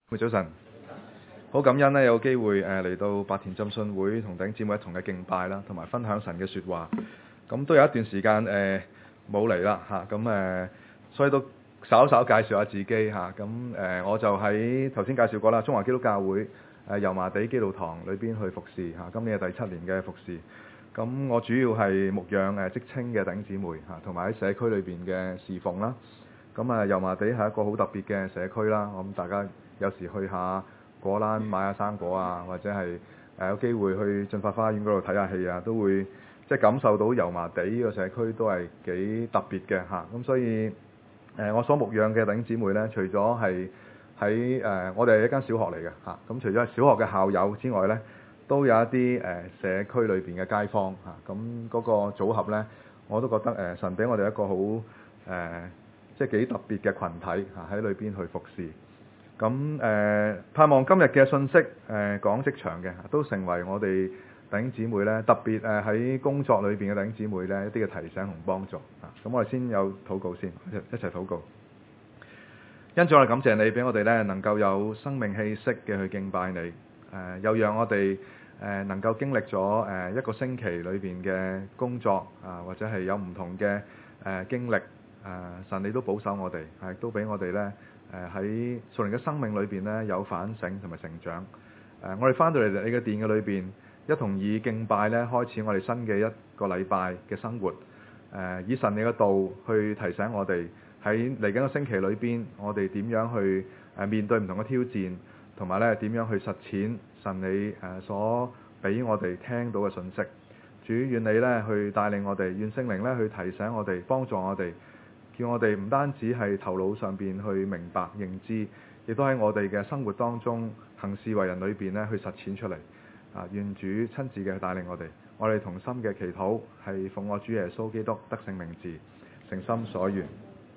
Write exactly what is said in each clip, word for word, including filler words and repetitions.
早晨，好感恩咧有機會誒嚟到白田浸信會同弟兄姊妹一同嘅敬拜啦，同埋分享神嘅説話。咁都有一段時間誒冇嚟啦嚇，咁誒所以都稍稍介紹下自己嚇。咁誒我就喺頭先介紹過啦，中華基督教會誒油麻地基督堂裏邊去服侍嚇，今年係第七年嘅服侍。咁我主要係牧養誒職青嘅弟兄姊妹嚇，同埋喺社區裏邊嘅侍奉啦。咁啊油麻地係一個好特別嘅社區啦，我諗大家有時去下果欄買下生果啊，或者係誒有機會去進發花園嗰度睇下戲啊，都會即係感受到油麻地呢個社區都係幾特別嘅嚇。咁所以誒我所牧養嘅弟兄姊妹咧，除咗係喺誒我哋係一間小學嚟嘅嚇，咁除咗係小學嘅校友之外咧，都有一啲誒社區裏邊嘅街坊嚇。咁嗰個組合咧，我都覺得誒神俾我哋一個好誒即係幾特別嘅群體嚇喺裏邊去服侍。咁誒、呃、盼望今日嘅信息誒、呃、講職場嘅，都成為我哋弟兄姊妹咧，特別誒喺工作裏邊嘅弟兄姊妹咧一啲嘅提醒同幫助啊！咁我哋先有禱告先，一齊禱告。因主我哋感謝你，俾我哋咧能夠有生命氣息嘅去敬拜你，誒、呃、又讓我哋誒、呃、能夠經歷咗誒、呃、一個星期裏邊嘅工作啊、呃，或者係有唔同嘅誒、呃、經歷，誒、呃、神你都保守我哋，係都俾我哋咧。誒喺屬靈嘅生命裏邊咧有反省同埋成長。誒、呃、我哋翻到嚟你嘅殿嘅裏邊，一同以敬拜咧開始我哋新嘅一個禮拜嘅生活。誒、呃、以神你嘅道去提醒我哋喺嚟緊個星期裏邊，我哋點樣去誒面對唔同嘅挑戰，同埋咧點樣去實踐神你誒所俾我哋聽到嘅信息。主願你咧去帶領我哋，願聖靈咧去提醒我哋，幫助我哋。叫我哋唔單止係頭腦上邊去明白認知，亦都喺我哋嘅生活當中行事為人裏邊咧去實踐出嚟。啊，願主親自嘅帶領我哋，我哋同心嘅祈禱係奉我主耶穌基督得勝名字，誠心所願。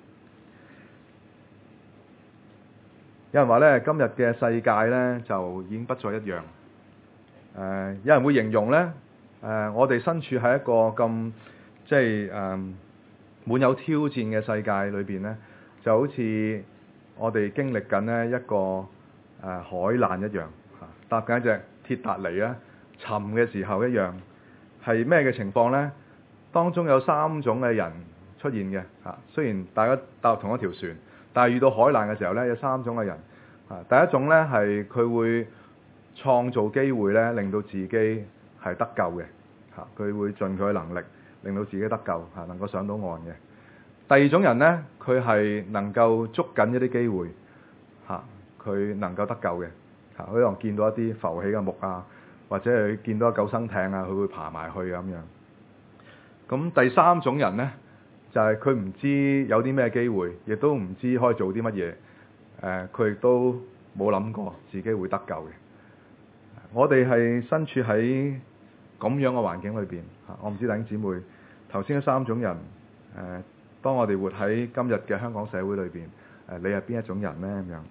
有人話咧，今日嘅世界咧就已經不再一樣。誒、呃，有人會形容咧，誒、呃，我哋身處喺一個咁即係誒。呃滿有挑戰嘅世界裏邊呢，就好似我哋經歷緊呢一個誒、呃、海難一樣，嚇搭緊一隻鐵達尼咧沉嘅時候一樣，係咩嘅情況呢？當中有三種嘅人出現嘅嚇，雖然大家搭同一條船，但係遇到海難嘅時候呢，有三種嘅人嚇。第一種呢，係佢會創造機會呢，令到自己係得救嘅嚇，佢會盡佢嘅能力。令到自己得救嚇，能夠上到岸嘅。第二種人呢，佢係能夠捉緊一啲機會嚇，佢能夠得救嘅嚇。可能見到一啲浮起嘅木啊，或者係見到救生艇啊，佢會爬埋去咁樣。咁第三種人呢，就係佢唔知有啲咩機會，亦都唔知可以做啲乜嘢。誒，佢亦都冇諗過自己會得救嘅。我哋係身處喺咁樣嘅環境裏邊嚇，我唔知弟兄姊妹頭先嗰三種人誒、呃，當我哋活喺今日嘅香港社會裏邊，誒、呃，你係邊一種人呢？咁樣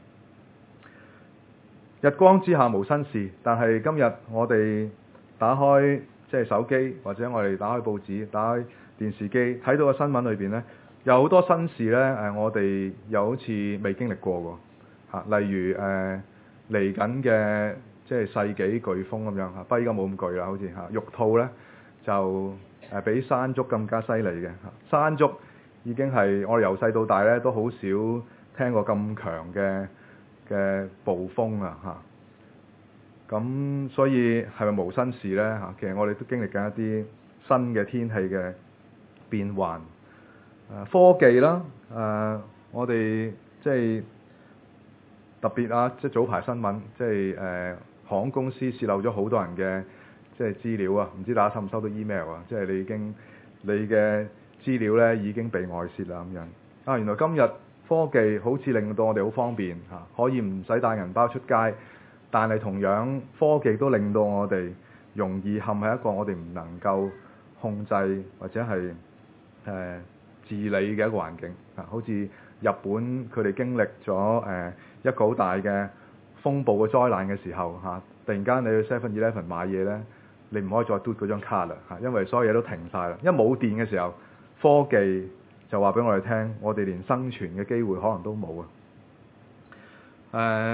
日光之下無新事，但係今日我哋打開即係手機，或者我哋打開報紙、打開電視機，睇到個新聞裏邊呢，有好多新事呢，誒、呃，我哋又好似未經歷過喎嚇、啊。例如誒嚟緊嘅。即係世紀颶風咁樣嚇，不過依家冇咁巨啦，好似嚇玉兔咧就誒比山竹更加犀利嘅嚇。山竹已經係我哋由細到大咧都好少聽過咁強嘅嘅暴風啊嚇。咁所以係咪無新事咧嚇？其實我哋都經歷緊一啲新嘅天氣嘅變幻。誒科技啦，誒、呃、我哋即係特別啊，即係早排新聞，即係誒。呃航空公司洩漏咗好多人嘅即係資料啊！唔知大家收唔收到 email 啊？即係你已經你嘅資料咧已經被外泄啦咁樣啊！原來今日科技好似令到我哋好方便嚇、啊，可以唔使帶銀包出街，但係同樣科技都令到我哋容易陷喺一個我哋唔能夠控制或者係誒、呃、治理嘅一個環境啊！好似日本佢哋經歷咗誒、呃、一個好大嘅風暴嘅災難嘅時候嚇、啊，突然間你去 seven eleven 買嘢咧，你唔可以再嘟嗰張卡啦嚇，因為所有嘢都停晒啦。因為冇電嘅時候，科技就話俾我哋聽，我哋連生存嘅機會可能都冇啊。誒、呃，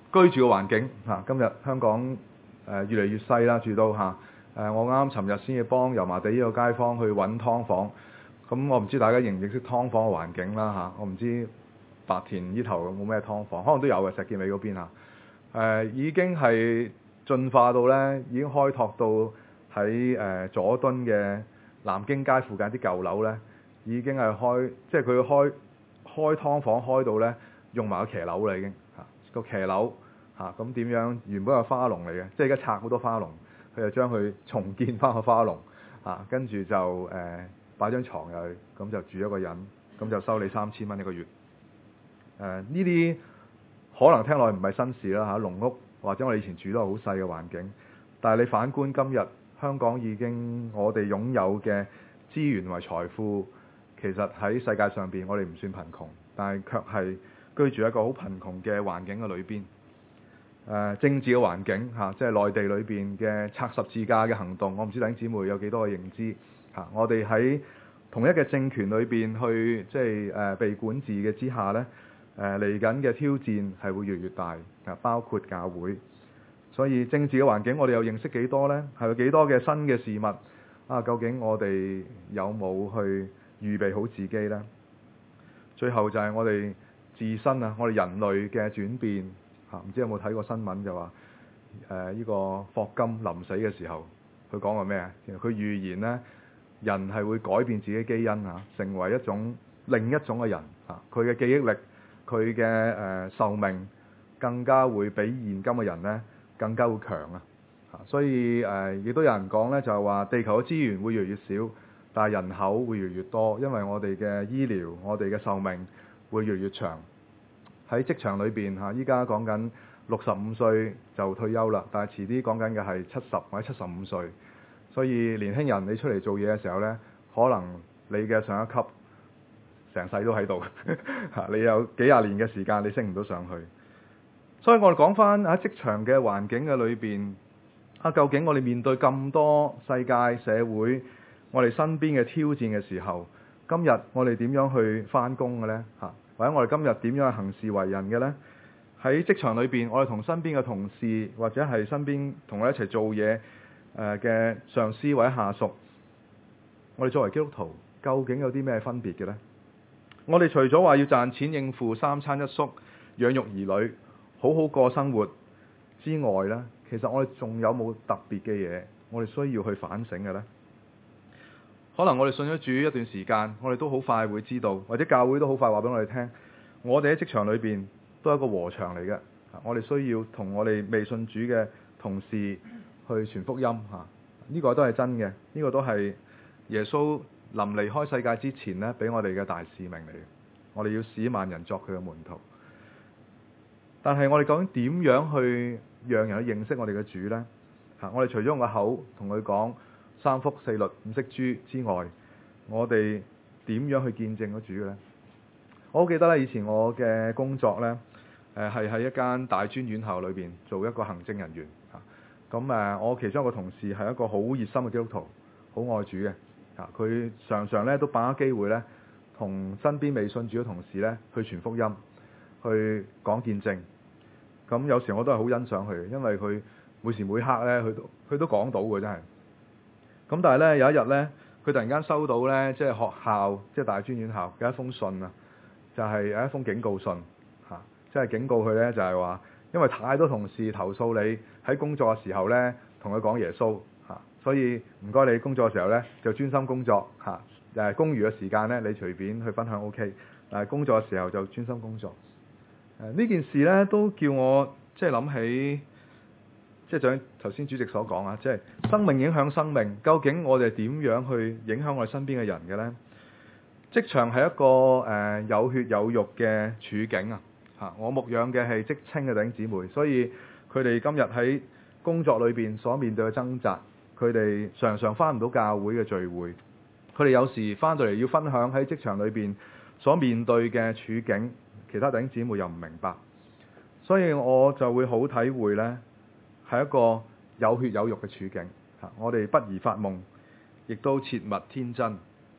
居住嘅環境嚇。今日香港誒、呃、越嚟越細啦，住到嚇誒、呃，我啱啱尋日先至幫油麻地呢個街坊去揾劏房。咁我唔知大家認唔認識劏房嘅環境啦嚇，我唔知白田呢頭有冇咩劏房，可能都有嘅，石硤尾嗰邊嚇。誒、呃、已經係進化到咧，已經開拓到喺誒、呃、佐敦嘅南京街附近啲舊樓咧，已經係開，即係佢開開劏房開到咧，用埋個騎樓啦已經嚇，個騎樓嚇咁點樣？原本係花籠嚟嘅，即係而家拆好多花籠，佢就將佢重建翻個花籠嚇，跟住就誒。呃擺張床入去，咁就住一個人，咁就收你三千蚊一個月。誒呢啲可能聽落唔係新事啦嚇，籠屋或者我哋以前住都係好細嘅環境，但係你反觀今日香港已經我哋擁有嘅資源同埋財富，其實喺世界上邊我哋唔算貧窮，但係卻係居住一個好貧窮嘅環境嘅裏邊。誒、呃、政治嘅環境嚇、啊，即係內地裏邊嘅拆十字架嘅行動，我唔知弟兄姊妹有幾多嘅認知。嚇！我哋喺同一個政權裏邊去，即係誒、呃、被管治嘅之下呢，誒嚟緊嘅挑戰係會越嚟越大，啊包括教會。所以政治嘅環境，我哋又認識幾多呢？係有幾多嘅新嘅事物啊？究竟我哋有冇去預備好自己呢？最後就係我哋自身啊，我哋人類嘅轉變嚇，唔知有冇睇過新聞就話誒呢個霍金臨死嘅時候，佢講過咩啊？佢預言呢。人係會改變自己基因嚇，成為一種另一種嘅人嚇。佢嘅記憶力、佢嘅誒壽命更加會比現今嘅人咧更加會強啊！嚇，所以誒亦都有人講咧，就係話地球嘅資源會越嚟越少，但係人口會越嚟越多，因為我哋嘅醫療、我哋嘅壽命會越嚟越長。喺職場裏邊嚇，依家講緊六十五歲就退休啦，但係遲啲講緊嘅係七十或者七十五歲。所以年輕人你出嚟做嘢嘅時候呢，可能你嘅上一級成世都喺度嚇，你有幾廿年嘅時間你升唔到上去。所以我哋講翻喺職場嘅環境嘅裏邊，啊究竟我哋面對咁多世界社會我哋身邊嘅挑戰嘅時候，今日我哋點樣去翻工嘅呢？嚇，或者我哋今日點樣去行事為人嘅呢？喺職場裏邊，我哋同身邊嘅同事或者係身邊同我哋一齊做嘢誒嘅上司或者下屬，我哋作為基督徒，究竟有啲咩分別嘅呢？我哋除咗話要賺錢應付三餐一宿、養育兒女、好好過生活之外呢，其實我哋仲有冇特別嘅嘢，我哋需要去反省嘅呢？可能我哋信咗主一段時間，我哋都好快會知道，或者教會都好快話俾我哋聽，我哋喺職場裏邊都係一個禾場嚟嘅。我哋需要同我哋未信主嘅同事去傳福音嚇，呢個都係真嘅，呢個都係耶穌臨離開世界之前呢，俾我哋嘅大使命嚟嘅。我哋要使萬人作佢嘅門徒。但係我哋究竟點樣去讓人去認識我哋嘅主呢？嚇，我哋除咗用個口同佢講三福四律五色珠之外，我哋點樣去見證咗主嘅呢？我好記得咧，以前我嘅工作呢，誒係喺一間大專院校裏邊做一個行政人員嚇。咁誒，我其中一個同事係一個好熱心嘅基督徒，好愛主嘅嚇。佢常常咧都把握機會咧，同身邊未信主嘅同事咧去傳福音，去講見證。咁有時我都係好欣賞佢，因為佢每時每刻咧，佢都佢都講到嘅真係。咁但係咧有一日咧，佢突然間收到咧，即係學校即係大專院校嘅一封信啊，就係有一封警告信嚇，即係警告佢咧就係話，因為太多同事投訴你喺工作嘅時候呢，同佢講耶穌嚇，所以唔該你工作嘅時候呢，就專心工作嚇，誒公餘嘅時間呢，你隨便去分享 OK，但係工作嘅時候就專心工作。誒呢件事呢，都叫我即係諗起，即係像頭先主席所講啊，即係生命影響生命，究竟我哋點樣去影響我哋身邊嘅人嘅呢？職場係一個誒、呃、有血有肉嘅處境啊！嚇，我牧養嘅係職青嘅弟兄姊妹，所以佢哋今日喺工作裏邊所面對嘅掙扎，佢哋常常翻唔到教會嘅聚會，佢哋有時翻到嚟要分享喺職場裏邊所面對嘅處境，其他弟兄姊妹又唔明白，所以我就會好體會呢係一個有血有肉嘅處境嚇。我哋不宜發夢，亦都切勿天真。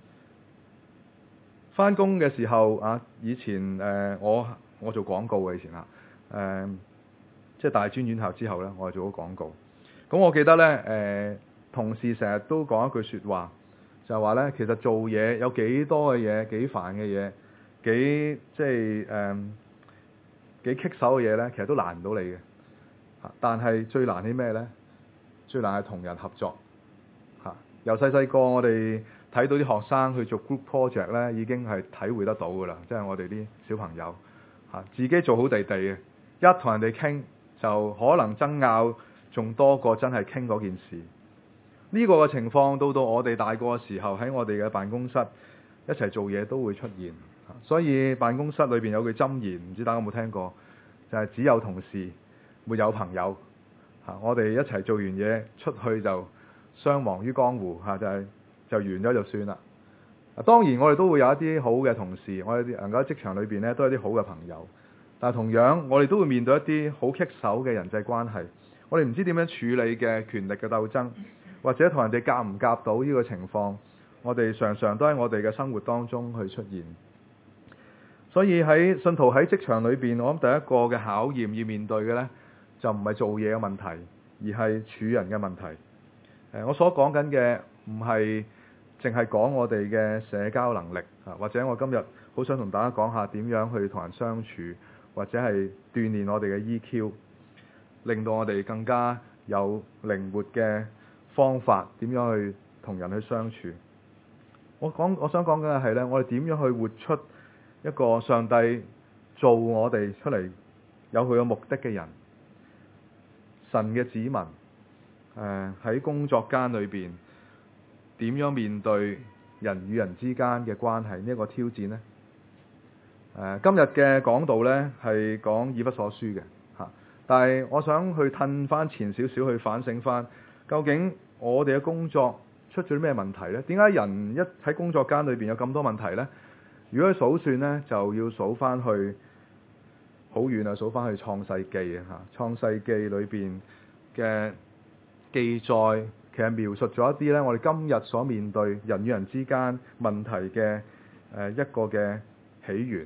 翻工嘅時候啊，以前誒、呃、我我做廣告嘅以前啊，誒、呃、 即係大專院校之後呢，我係做咗廣告。咁我記得呢，誒、呃、同事成日都講一句説話，就係話呢，其實做嘢有幾多嘅嘢，幾煩嘅嘢，幾即係誒幾棘手嘅嘢呢，其實都難唔到你嘅。但係最難係咩呢？最難係同人合作。嚇，由細細個我哋睇到啲學生去做 group project 呢，已經係體會得到㗎啦。即係我哋啲小朋友嚇，自己做好地地嘅，一同人哋傾就可能爭拗仲多過真係傾嗰件事。呢個嘅情況到到我哋大個嘅時候，喺我哋嘅辦公室一齊做嘢都會出現。所以辦公室裏邊有句箴言，唔知大家有冇聽過？就係只有同事，沒有朋友。嚇，我哋一齊做完嘢出去就相忘於江湖。嚇，就係就完咗就算啦。當然我哋都會有一啲好嘅同事，我哋能夠喺職場裏邊咧都有啲好嘅朋友。但係同樣我哋都會面對一啲好棘手嘅人際關係，我哋唔知點樣處理嘅權力嘅鬥爭，或者同人哋夾唔夾到呢個情況，我哋常常都喺我哋嘅生活當中去出現。所以喺信徒喺職場裏邊，我諗第一個嘅考驗要面對嘅呢，就唔係做嘢嘅問題，而係處人嘅問題。誒，我所講緊嘅唔係淨係講我哋嘅社交能力啊，或者我今日好想同大家講下點樣去同人相處，或者係鍛鍊我哋嘅 E Q， 令到我哋更加有靈活嘅方法，點樣去同人去相處。我講我想講緊嘅係呢，我哋點樣去活出一個上帝做我哋出嚟有佢嘅目的嘅人，神嘅子民。誒、呃、喺工作間裏邊點樣面對人與人之間嘅關係呢一個挑戰呢？誒、呃、今日嘅講道呢係講以弗所書嘅嚇，但係我想去褪翻前少少去反省翻，究竟我哋嘅工作出咗啲咩問題呢？點解人一喺工作間裏邊有咁多問題呢？如果去數算呢，就要數翻去好遠啊，數翻去創世記啊嚇，創世記裏邊嘅記載其實描述咗一啲呢，我哋今日所面對人與人之間問題嘅誒一個嘅起源。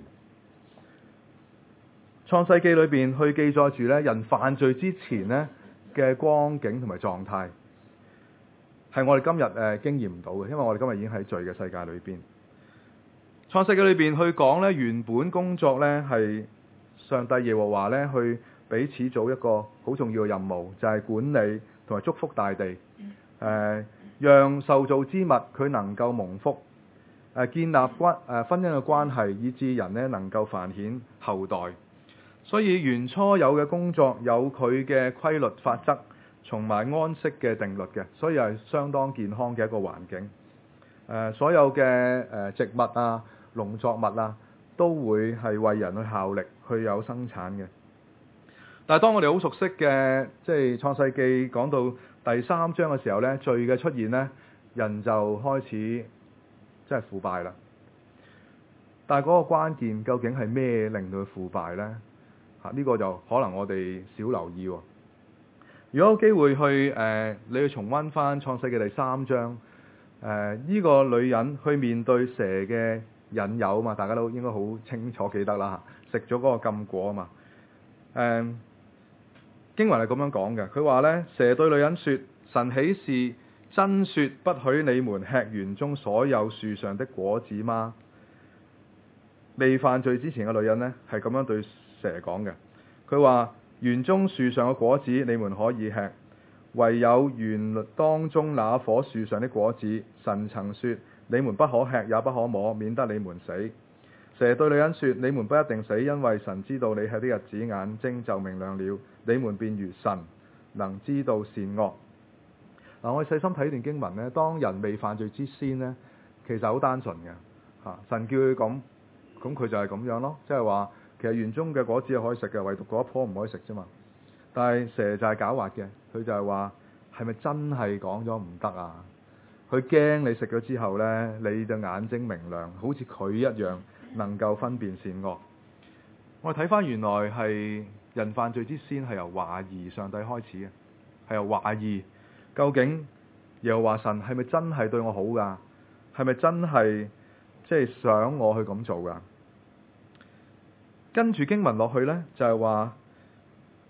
創世記裏邊去記載住呢，人犯罪之前呢嘅光景同埋狀態，係我哋今日誒經驗唔到嘅，因為我哋今日已經喺罪嘅世界裏邊。創世記裏邊去講呢，原本工作呢係上帝耶和華呢去俾始祖一個好重要嘅任務，就係管理同埋祝福大地，誒讓受造之物佢能夠蒙福，誒建立關誒婚姻嘅關係，以致人呢能夠繁衍後代。所以原初有嘅工作有佢嘅規律法則，同埋安息嘅定律嘅，所以係相當健康嘅一個環境。誒所有嘅誒植物啊、農作物啊，都會係為人去效力，去有生產嘅。但係當我哋好熟悉嘅，即係創世記講到第三章嘅時候呢，罪嘅出現呢，人就開始即係腐敗啦。但係嗰個關鍵究竟係咩令到佢腐敗呢？嚇、這、呢個就可能我哋少留意喎。如果有機會去誒、呃，你去重溫翻創世記第三章，誒、呃、呢、這個女人去面對蛇嘅引誘嘛，大家都應該好清楚記得啦嚇，食咗嗰個禁果啊嘛。誒、呃、經文係咁樣講嘅，佢話呢，蛇對女人說：神豈是真說不許你們吃園中所有樹上的果子嗎？未犯罪之前嘅女人呢，係咁樣對蛇講嘅，佢話：園中樹上嘅果子你們可以吃，唯有園當中那棵樹上的果子，神曾說你們不可吃也不可摸，免得你們死。蛇對女人說：你們不一定死，因為神知道你吃的日子眼睛就明亮了，你們便如神，能知道善惡。嗱，我哋細心睇段經文呢，當人未犯罪之先呢，其實好單純嘅嚇，神叫佢咁，咁佢就係咁樣咯，即係話其實園中嘅果子係可以食嘅，唯獨嗰一棵唔可以食啫嘛。但係蛇就係狡猾嘅，佢就係話係咪真係講咗唔得啊？佢驚你食咗之後呢，你嘅眼睛明亮，好似佢一樣能夠分辨善惡。我哋睇翻原來係人犯罪之先係由懷疑上帝開始嘅，係由懷疑究竟耶和華神係咪真係對我好㗎？係咪真係即係想我去咁做㗎？跟住經文落去呢，就係話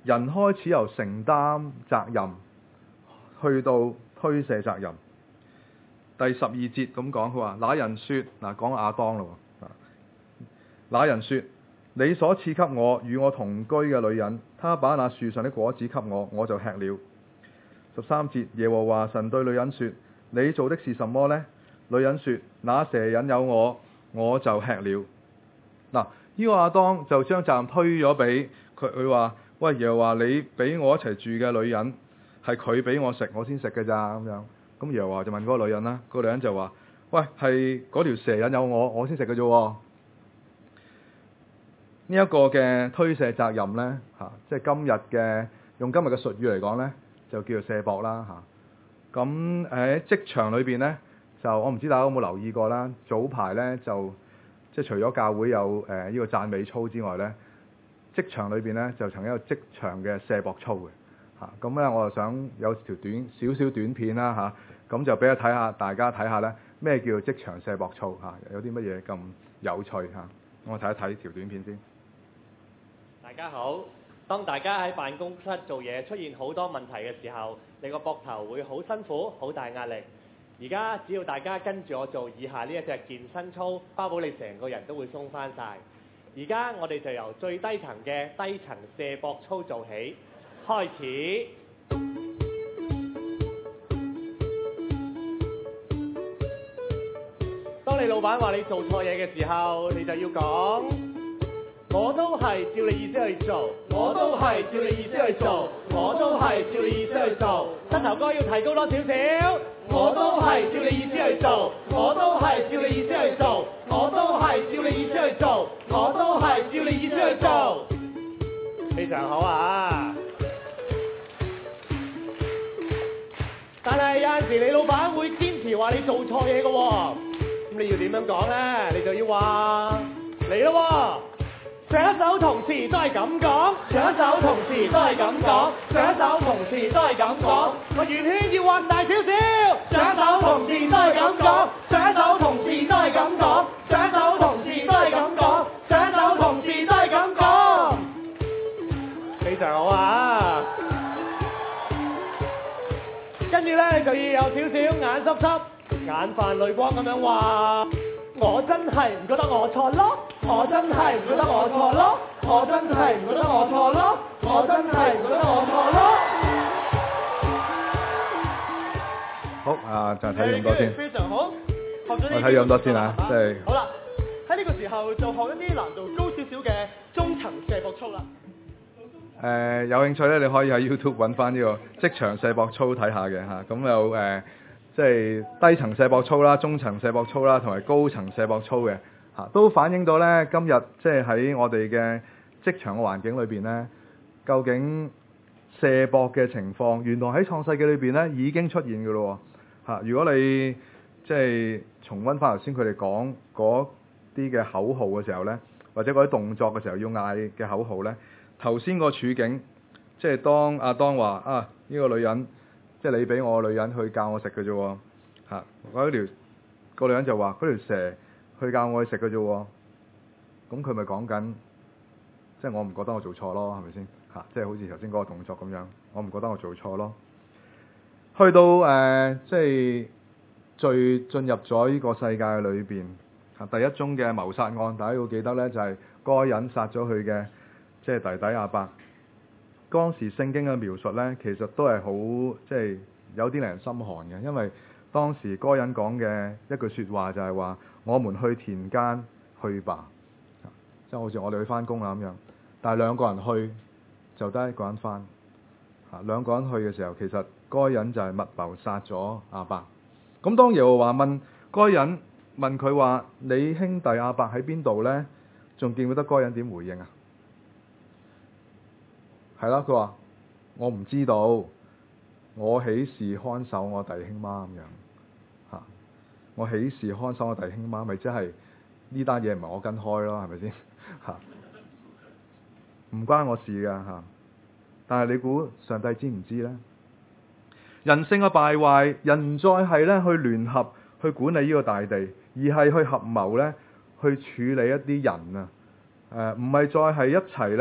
人開始由承擔責任去到推卸責任。第十二節咁講，佢話：那人說，嗱講亞當咯，那人說，你所賜給我與我同居嘅女人，她把那樹上的果子給我，我就吃了。十三節，耶和華神對女人說：你做的是什麼呢？女人說：那蛇引誘我，我就吃了。嗱，呢個亞當就將責任推咗俾佢，佢話：喂，耶和華你俾我一齊住嘅女人，係佢俾我食，我先食嘅咋咁樣。咁耶和華就問嗰個女人啦，嗰個女人就話：喂，係嗰條蛇引誘我，我先食嘅啫。呢一個嘅推卸責任呢，嚇，即係今日嘅用今日嘅術語嚟講呢，就叫做卸膊啦嚇。咁喺職場裏邊呢，就我唔知大家有冇留意過啦。早排呢，就即係除咗教會有誒呢個讚美操之外呢，職場裏邊呢，就曾經有職場嘅卸膊操嘅嚇。咁咧我就想有條短少少短片啦嚇，咁就俾佢睇下，大家睇下呢咩叫做職場卸膊操嚇，有啲乜嘢咁有趣嚇。我睇一睇條短片先。 大家好，當大家喺辦公室做嘢出現好多問題嘅時候，你個膊頭會好辛苦、好大壓力。而家只要大家跟住我做以下呢一隻健身操，包保你成個人都會鬆返晒。而家我哋就由最低層嘅低層卸膊操做起，開始。當你老闆話你做錯嘢嘅時候，你就要講：我都係照你意思去做，我都係照你意思去做，我都係照你意思去做。膝頭哥要提高多少少，我都係照你意思去做，我都係照你意思去做，我都係照你意思去做，我都係照你意思去做。非常好啊！但係有陣時你老闆會堅持話你做錯嘢嘅喎，咁你要點樣講咧？你就要話嚟咯喎！上一手同事都係咁講，上一手同事都係咁講，上一手同事都係咁講，個圓圈要畫大少少。上一手同事都係咁講，上一手同事都係咁講，上一手同事都係咁講，上一手同事都係咁講。非常好啊！跟住咧就要有少少眼濕濕、眼泛淚光咁樣話。我真係唔覺得我錯咯，我真係唔覺得我錯咯，我真係唔覺得我錯咯，我真係唔覺得我錯咯。 好啊，就睇咁多先。 非常好，學咗呢啲。 我睇咁多先啊，即係。 好啦，喺呢個時候就學一啲難度高少少嘅中層卸膊操啦。 誒、呃、有興趣咧，你可以喺 YouTube 揾翻呢個職場卸膊操睇下嘅嚇，咁有誒。呃即係低層卸膊操啦、中層卸膊操啦，同埋高層卸膊操嘅嚇，都反映到咧今日即係喺我哋嘅職場嘅環境裏邊咧，究竟卸膊嘅情況，原來喺創世記裏邊咧已經出現嘅咯喎嚇。如果你即係重溫翻頭先佢哋講嗰啲嘅口號嘅時候咧，或者嗰啲動作嘅時候要嗌嘅口號咧，頭先個處境即係當亞當話啊呢個女人。即係你俾我個女人去教我食嘅啫喎，嚇！嗰條個女人就話：嗰條蛇去教我去食嘅啫喎。咁佢咪講緊，即係我唔覺得我做錯咯，係咪先？嚇！即係好似頭先嗰個動作咁樣，我唔覺得我做錯咯。去到誒、呃，即係最進入咗呢個世界裏邊，嚇第一宗嘅謀殺案，大家要記得咧，就係該隱殺咗佢嘅即係弟弟亞伯。當時聖經嘅描述呢，其實都係好即係有啲令人心寒嘅，因為當時該隱講嘅一句説話就係話：我們去田間去吧，即係好似我哋去翻工啦咁樣。但係兩個人去就得一個人翻，嚇兩個人去嘅時候，其實該隱就係密謀殺咗亞伯。咁當耶和華問該隱問佢話：你兄弟亞伯喺邊度呢？仲記唔記得該隱點回應啊？係啦，佢話我唔知道，我豈是看守我弟兄嗎？咁樣嚇，我豈是看守我弟兄嗎？咪即係呢單嘢唔係我跟開咯，係咪先嚇？唔關我事㗎嚇。但係你估上帝知唔知呢？人性嘅敗壞，人唔再係咧去聯合去管理呢個大地，而係去合謀咧去處理一啲人啊。誒唔係再係一齊咧。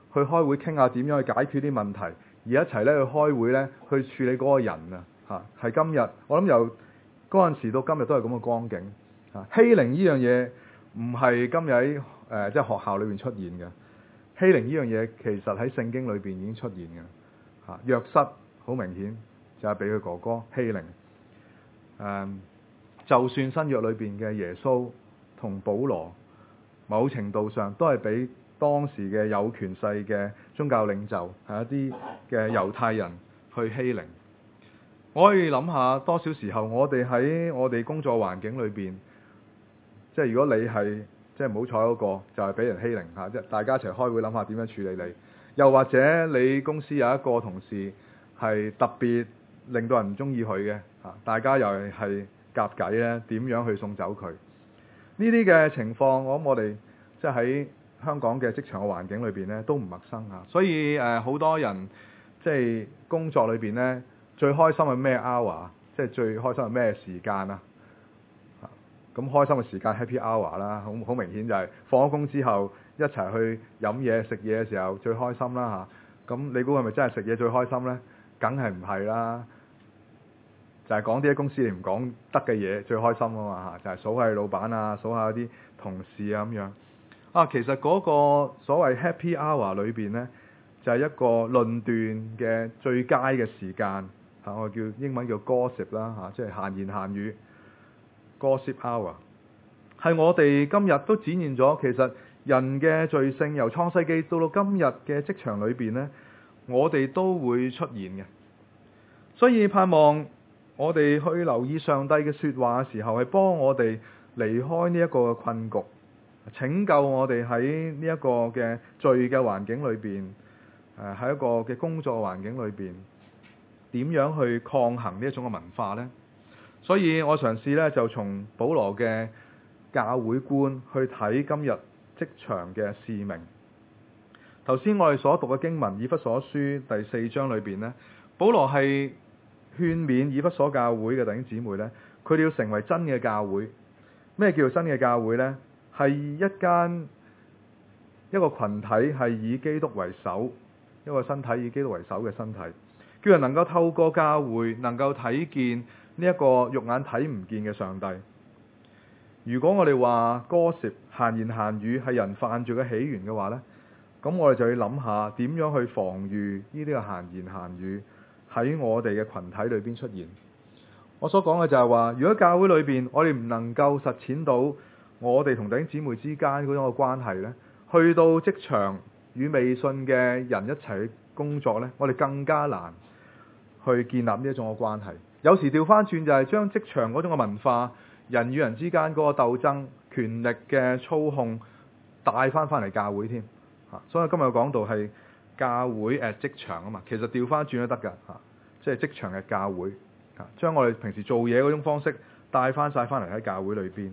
去開會傾下點樣去解決啲問題，而一齊咧去開會咧去處理嗰個人啊嚇。係今日我諗由嗰陣時到今日都係咁嘅光景嚇。欺凌呢樣嘢唔係今日喺誒即係學校裏邊出現嘅，欺凌呢樣嘢其實喺聖經裏邊已經出現嘅嚇。約瑟好明顯就係俾佢哥哥欺凌。誒，就算新約裏邊嘅耶穌同保羅，某程度上都係俾當時嘅有權勢嘅宗教領袖係一啲嘅猶太人去欺凌。我可以諗下多少時候我哋喺我哋工作環境裏邊，即係如果你係即係唔好彩嗰個，就係俾人欺凌嚇，即係大家一齊開會諗下點樣處理你。又或者你公司有一個同事係特別令到人唔中意佢嘅嚇，大家又係夾計咧，點樣去送走佢？呢啲嘅情況，我諗我哋即係喺香港嘅職場嘅環境裏邊咧，都唔陌生啊。所以誒，好多人即係工作裏邊咧，最開心係咩 hour？即係最開心係咩時間啊？咁開心嘅時間 happy hour 啦，好好明顯就係放咗工之後一齊去飲嘢食嘢嘅時候最開心啦嚇。咁你估係咪真係食嘢最開心呢？梗係唔係啦，就係講啲喺公司你唔講得嘅嘢最開心啊嘛嚇，就係數下老闆啊，數下啲同事啊咁樣。啊，其實嗰個所謂 happy hour 裏邊呢，就係一個論斷嘅最佳嘅時間嚇，我叫英文叫 gossip 啦嚇，即係閒言閒語。Gossip hour 係我哋今日都展現咗，其實人嘅罪性由創世紀到到今日嘅職場裏邊呢，我哋都會出現嘅。所以盼望我哋去留意上帝嘅說話嘅時候，係幫我哋離開呢一個困局，拯救我哋喺呢一個嘅罪嘅環境裏邊，誒喺一個嘅工作環境裏邊，點樣去抗衡呢一種嘅文化呢？所以我嘗試咧就從保羅嘅教會觀去睇今日職場嘅使命。頭先我哋所讀嘅經文以弗所書第四章裏邊呢，保羅係勸勉以弗所教會嘅弟兄姊妹呢，佢哋要成為真嘅教會。咩叫做真嘅教會呢？係一間一個群體係以基督為首，一個身體以基督為首嘅身體，叫人能夠透過教會能夠睇見呢一個肉眼睇唔見嘅上帝。如果我哋話gossip閒言閒語係人犯罪嘅起源嘅話呢，咁我哋就要諗下點樣去防禦呢啲嘅閒言閒語喺我哋嘅群體裏邊出現。我所講嘅就係話，如果教會裏邊我哋唔能夠實踐到我哋同弟兄姊妹之間嗰種嘅關係呢，去到職場與未信嘅人一齊工作呢，我哋更加難去建立呢一種嘅關係。有時調翻轉就係將職場嗰種嘅文化，人與人之間嗰個鬥爭、權力嘅操控帶翻翻嚟教會添嚇。所以今日講到係教會誒職場啊嘛，其實調翻轉都得㗎嚇，即係職場嘅教會嚇，將我哋平時做嘢嗰種方式帶翻晒翻嚟喺教會裏邊。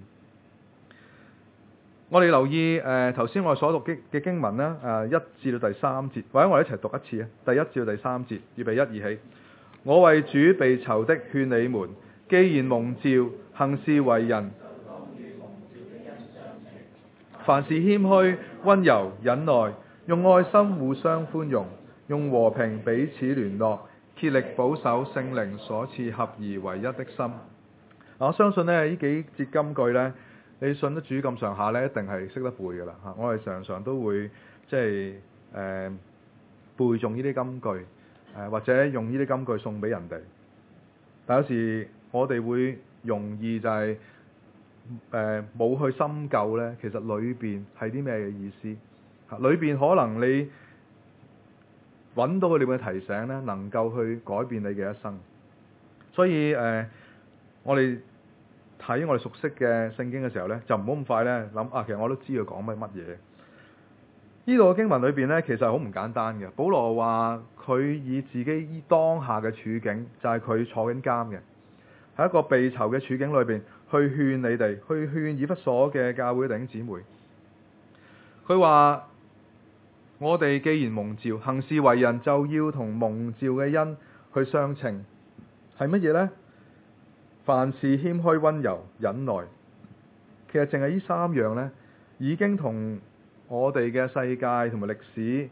我哋留意誒頭先我哋所讀嘅嘅經文啦，誒一至到第三節，或者我哋一齊讀一次啊，第一至到第三節，預備一二起。我為主被囚的勸你們，既然蒙召，行事為人，凡事謙虛、溫柔、忍耐，用愛心互相寬容，用和平彼此聯絡，竭力保守聖靈所賜合而為一的心。我相信呢呢幾節金句呢，你信得主咁上下呢，一定係識得背㗎啦嚇。我哋常常都會即係誒、呃、背誦呢啲金句。誒或者用呢啲金句送俾人哋，但有時我哋會容易就係誒冇去深究呢，其實裏邊係啲咩嘅意思？嚇，裏邊可能你揾到佢哋嘅提醒呢，能夠去改變你嘅一生。所以誒、呃，我哋睇我哋熟悉嘅聖經嘅時候呢，就唔好咁快呢諗啊，其實我都知佢講乜乜嘢。呢度嘅經文裏邊呢，其實好唔簡單嘅。保羅話佢以自己依當下嘅處境，就係、是、佢坐緊監嘅，喺一個被囚嘅處境裏邊，去勸你哋，去勸以弗所嘅教會弟兄姊妹。佢話：我哋既然蒙召，行事為人就要同蒙召嘅恩去相稱。係乜嘢呢？凡事謙虛、溫柔、忍耐。其實淨係呢三樣呢，已經同我哋嘅世界同埋歷史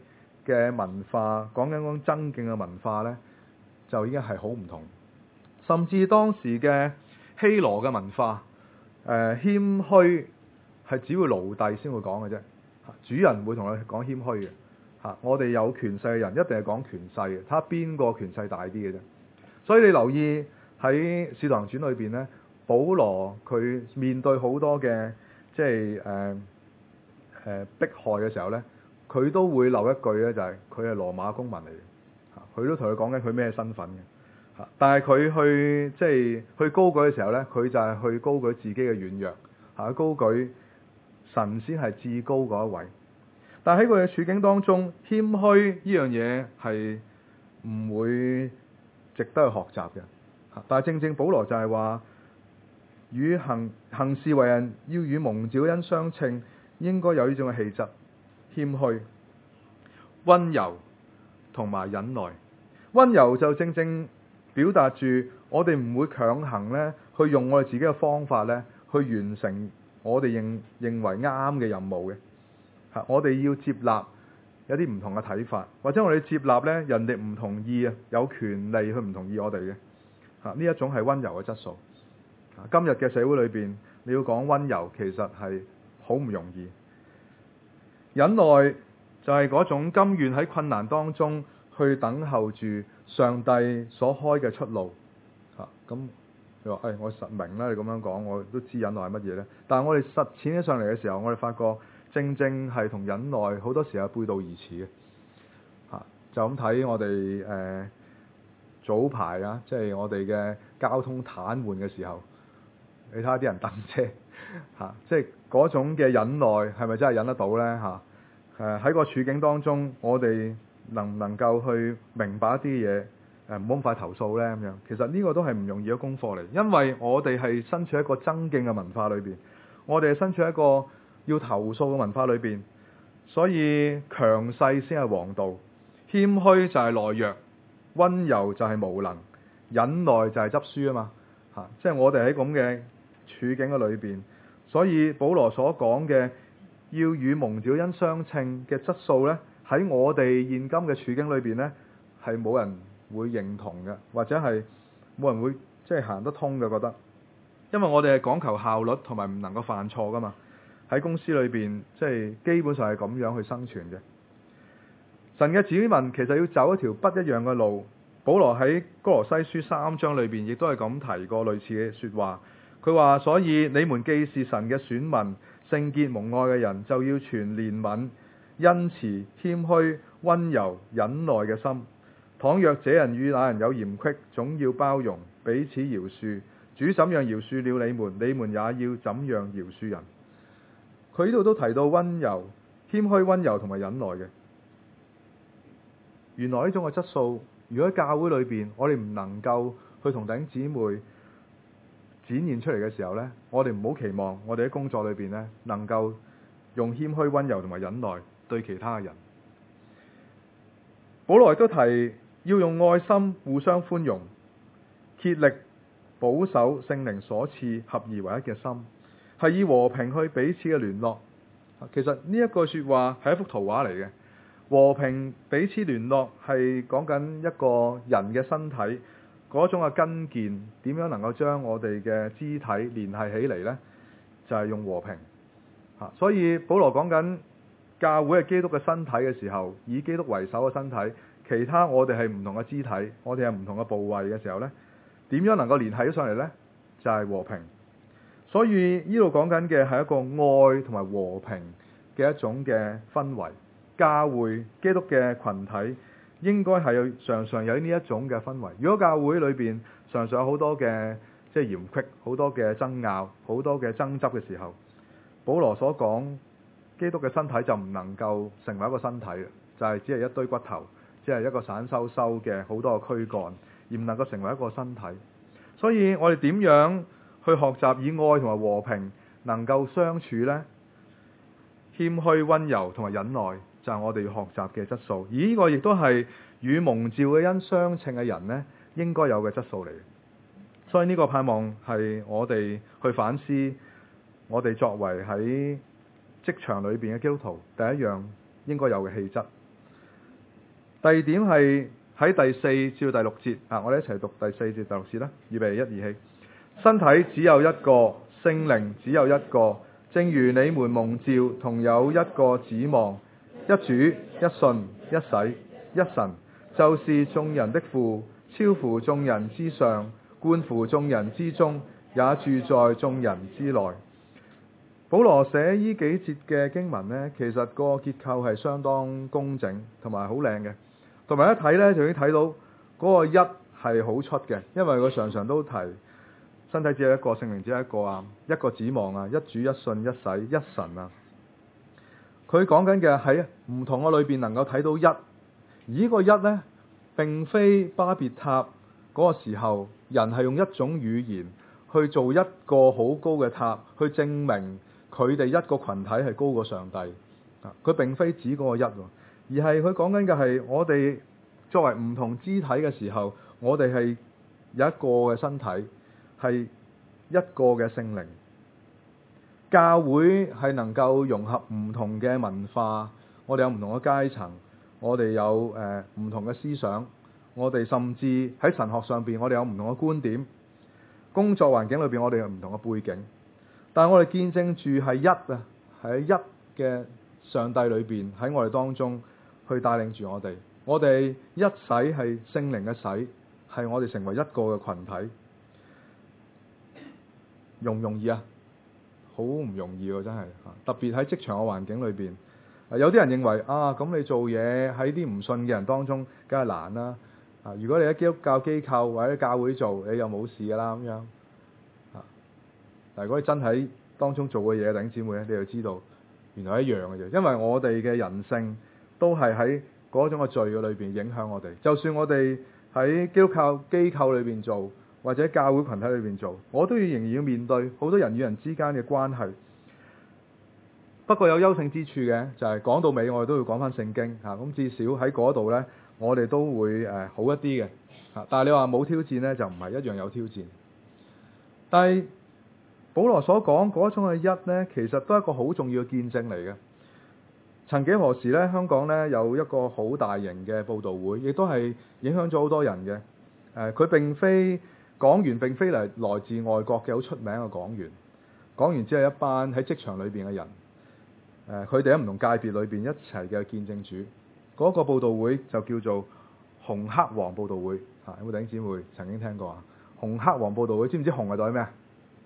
嘅文化，講緊嗰種爭競嘅文化呢，就已經係好唔同。甚至當時嘅希羅嘅文化，誒、呃、謙虛係只會奴隸先會講嘅啫，主人會同佢講謙虛嘅。嚇，我哋有權勢嘅人一定係講權勢嘅，睇下邊個權勢大啲嘅啫。所以你留意喺《使徒行傳》裏邊呢，保羅佢面對好多嘅即係誒誒迫害嘅時候呢，佢都會留一句呢，就係佢係羅馬公民嚟嘅。嚇，佢都同佢講緊佢咩身份嘅。嚇，但係佢去即係去高舉嘅時候呢，佢就係去高舉自己嘅軟弱。嚇，高舉神先係至高嗰一位。但喺佢嘅處境當中，謙虛呢樣嘢係唔會值得去學習嘅。但係正正保羅就係話，與行行事為人要與蒙召恩相稱，應該有呢種嘅氣質，謙虛、溫柔同埋忍耐。溫柔就正正表達住我哋唔會強行咧去用我哋自己嘅方法咧去完成我哋認認為啱嘅任務嘅。我哋要接納有啲唔同嘅睇法，或者我哋接納咧人哋唔同意啊，有權利去唔同意我哋嘅。嚇，呢一種係溫柔嘅質素。今日嘅社會裏邊，你要講溫柔，其實係好唔容易。忍耐就係嗰種甘願喺困難當中去等候住上帝所開嘅出路。嚇，咁你話誒，我實明啦，你咁樣講，我都知忍耐係乜嘢呢？但係我哋實踐起上嚟嘅時候，我哋發覺，正正係同忍耐好多時候背道而馳嘅。嚇，就咁睇我哋誒、呃、早排啊，即係我哋嘅交通癱瘓嘅時候，你睇下啲人等車嚇，即係嗰種嘅忍耐係咪真係忍得到呢？嚇，誒喺個處境當中，我哋能唔能夠去明白一啲嘢，誒唔好咁快投訴呢？咁樣其實呢個都係唔容易嘅功課嚟，因為我哋係身處一個爭競嘅文化裏邊，我哋係身處一個要投訴嘅文化裏邊，所以強勢先係王道，謙虛就係懦弱，溫柔就係無能，忍耐就係執輸啊嘛嚇！即係我哋喺咁嘅處境嘅裏邊，所以保羅所講嘅要與蒙召恩相稱嘅質素呢，喺我哋現今嘅處境裏邊呢，係冇人會認同嘅，或者係冇人會即係行得通嘅，覺得，因為我哋係講求效率同埋唔能夠犯錯噶嘛。喺公司裏邊，即係基本上係咁樣去生存嘅。神嘅子民其實要走一條不一樣嘅路。保羅喺哥羅西書三章裏邊亦都係咁提過類似嘅說話。佢話：所以你們既是神嘅選民，聖潔蒙愛嘅人，就要存憐憫、恩慈、謙虛、溫柔、忍耐嘅心。倘若這人與那人有嫌隙，總要包容，彼此饒恕。主怎樣饒恕了你們，你們也要怎樣饒恕人。佢呢度都提到溫柔、謙虛、溫柔同埋忍耐嘅。原來呢種嘅質素，如果喺教會裏邊，我哋唔能夠去同弟兄姊妹展現出嚟嘅時候呢，我哋唔好期望我哋喺工作裏邊呢能夠用謙虛、溫柔同埋忍耐對其他嘅人。保羅亦都提要用愛心互相寬容，竭力保守聖靈所賜合而為一嘅心。係以和平去彼此嘅聯絡。其實呢一句說話係一幅圖畫嚟嘅。和平彼此聯絡係講緊一個人嘅身體嗰種嘅根腱，點樣能夠將我哋嘅肢體聯繫起嚟呢？就係用和平。所以保羅講緊教會係基督嘅身體嘅時候，以基督為首嘅身體，其他我哋係唔同嘅肢體，我哋係唔同嘅部位嘅時候呢，點樣能夠聯繫起上嚟呢？就係和平。所以呢度講緊嘅係一個愛同埋和平嘅一種嘅氛圍。教會基督嘅群體應該係有常常有呢一種嘅氛圍。如果教會裏邊常常有好多嘅即係嫌隙、好多嘅爭拗、好多嘅爭執嘅時候，保羅所講基督嘅身體就唔能夠成為一個身體，就係只係一堆骨頭，只係一個散修修嘅好多個軀幹，而唔能夠成為一個身體。所以我哋點樣去學習以愛同埋和平能夠相處呢？謙虛、溫柔同埋忍耐就係我哋要學習嘅質素。而呢個亦都係與蒙召嘅恩相稱嘅人呢應該有嘅質素嚟。所以呢個盼望係我哋去反思，我哋作為喺職場裏邊嘅基督徒第一樣應該有嘅氣質。 第二點係喺第四至到第六節啊，我哋一齊讀第四至第六節啦。預備一二起，身體只有一個，聖靈只有一個，正如你們蒙召同有一個指望，一主、一信、一洗、一神，就是眾人的父，超乎眾人之上，貫乎眾人之中，也住在眾人之內。保羅寫呢幾節嘅經文呢，其實個結構係相當工整同埋好靚嘅，同埋一睇呢，就已經睇到嗰個一係好出嘅，因為佢常常都提身體只有一個，聖靈只有一個啊，一個指望啊，一主、一信、一洗、一神啊。佢講緊嘅喺唔同嘅裏邊能夠睇到一，而呢個一呢，並非巴別塔嗰個時候人係用一種語言去做一個好高嘅塔，去證明佢哋一個群體係高過上帝啊！佢並非指嗰個一，而係佢講緊嘅係我哋作為唔同肢體嘅時候，我哋係有一個嘅身體，係一個嘅聖靈。教會係能夠融合唔同嘅文化，我哋有唔同嘅階層，我哋有誒唔同嘅思想，我哋甚至喺神學上邊，我哋有唔同嘅觀點。工作環境裏邊，我哋有唔同嘅背景。但係我哋見證住係一啊，喺一嘅上帝裏邊喺我哋當中去帶領住我哋。我哋一洗係聖靈嘅洗，係我哋成為一個嘅群體。容唔容易啊？好唔容易喎，真係。特別喺職場嘅環境裏邊，有啲人認為啊，咁你做嘢喺啲唔信嘅人當中，梗係難啦。啊，如果你喺基督教機構或者教會做，你又冇事㗎啦咁樣。但如果你真喺當中做嘅嘢，弟兄姊妹咧，你就知道原來一樣嘅啫。因為我哋嘅人性都係喺嗰種嘅罪嘅裏邊影響我哋。就算我哋喺基督教機構裏邊做，或者教會群體裏邊做，我都要仍然要面對好多人與人之間嘅關係。不過有優勝之處嘅就係、是、講到尾，我哋都要講翻聖經嚇。咁至少喺嗰度呢，我哋都會誒好一啲嘅嚇。但係你話冇挑戰呢，就唔係一樣有挑戰。但係保羅所講嗰種嘅一呢，其實都係一個好重要嘅見證嚟嘅。曾幾何時呢，香港呢有一個好大型嘅佈道會，亦都係影響咗好多人嘅。誒、呃，佢並非講員，並非嚟來自外國嘅好出名嘅講員。講員只係一班喺職場裏邊嘅人。誒、呃，佢哋喺唔同界別裏邊一齊嘅見證主。嗰、那個佈道會就叫做紅黑黃佈道會。嚇、啊，有冇弟兄姊妹曾經聽過啊？紅黑黃佈道會，知唔知紅係代表咩啊？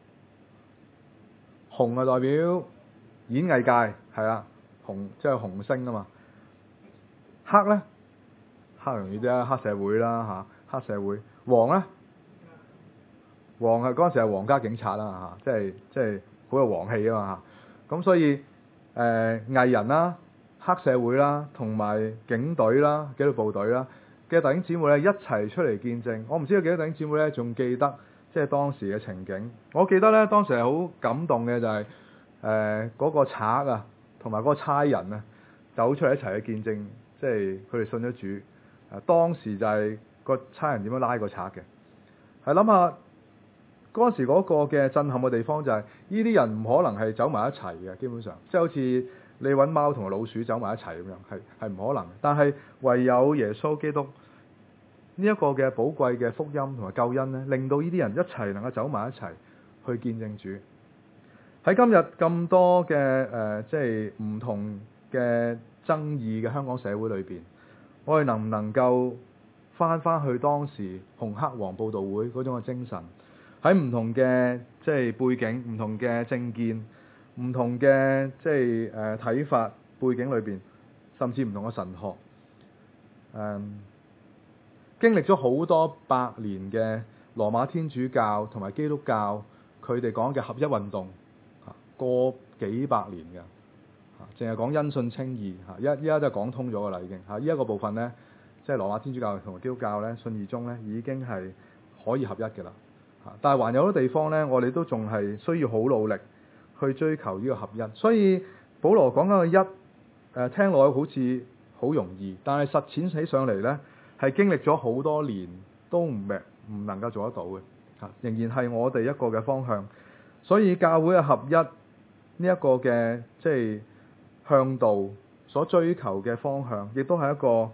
紅係代表演藝界，係啊，紅即係紅星啊嘛。黑呢？黑容易啲啊，黑社會啦嚇，黑社會。黃呢？黃係嗰陣時係皇家警察啦嚇，即係即係好有皇氣啊嘛嚇。咁所以誒、呃、藝人啦、黑社會啦、同埋警隊啦、紀律部隊啦嘅弟兄姊妹咧一齊出嚟見證。我唔知道幾多弟兄姊妹咧仲記得即係當時嘅情景。我記得咧當時係好感動嘅就係誒嗰個賊啊同埋嗰個差人啊走出嚟一齊去見證，即係佢哋信咗主。誒、呃、當時就係個差人點樣拉個賊嘅，係諗下嗰陣時嗰個嘅震撼嘅地方就係呢啲人唔可能係走埋一齊嘅，基本上即係好似你揾貓同老鼠走埋一齊咁樣，係係唔可能。但係唯有耶穌基督呢一個嘅寶貴嘅福音同埋救恩呢，令到呢啲人一齊能夠走埋一齊去見證主。喺今日咁多嘅誒、呃，即係唔同嘅爭議嘅香港社會裏邊，我哋能唔能夠翻翻去當時紅黑黃佈道會嗰種嘅精神？喺唔同嘅即係背景、唔同嘅政見、唔同嘅即係誒睇法背景裏邊，甚至唔同嘅神學，誒、嗯、經歷咗好多百年嘅羅馬天主教同埋基督教，佢哋講嘅合一運動，嚇過幾百年嘅，嚇淨係講因信稱義，嚇依依家都係講通咗㗎啦已經，嚇依一個部分咧，即係羅馬天主教同埋基督教咧信義宗咧已經係可以合一嘅啦。但係還有好多地方呢，我哋都仲係需要好努力去追求呢個合一。所以保羅講緊嘅一，誒、呃、聽落去好似好容易，但係實踐起上嚟呢，係經歷咗好多年都唔明唔能夠做得到嘅。嚇，仍然係我哋一個嘅方向。所以教會嘅合一呢一個嘅即係向導所追求嘅方向，亦都係一個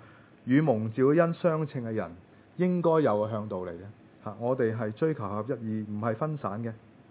與蒙召嘅恩相稱嘅人應該有嘅向導嚟嘅嚇。我哋係追求合一，而唔係分散嘅。